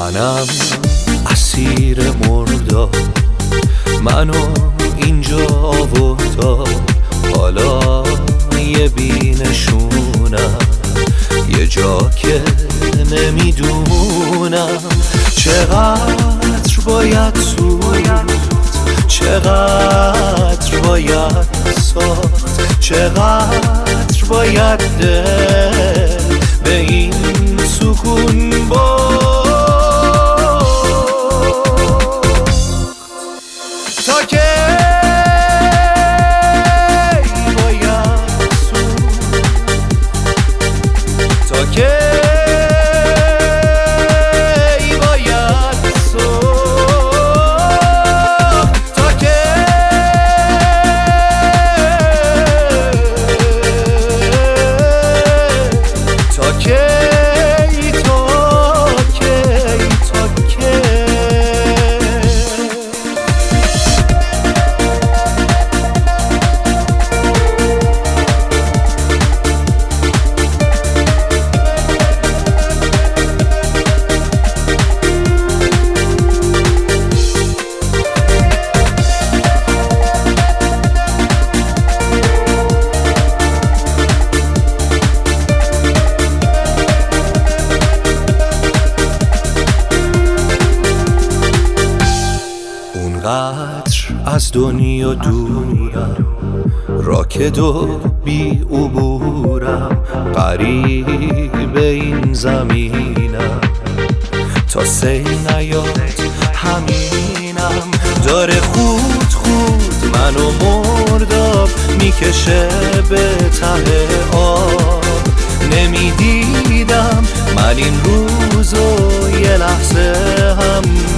منم اسیر مردار، منو اینجا آوردار. حالا یه بینشونم، یه جا که نمیدونم چقدر باید سود، چقدر باید ساخت، چقدر باید ده به این سکون تا که باید سود، تا که باید سود، تا که تا که اونقدر از دنیا دورم، راکد و بی عبورم، غریب این زمینم، تا سیل نیاد همینم. داره خود خود منو مرداب میکشه به ته آب. نمیدیدم من این روزو یه لحظه هم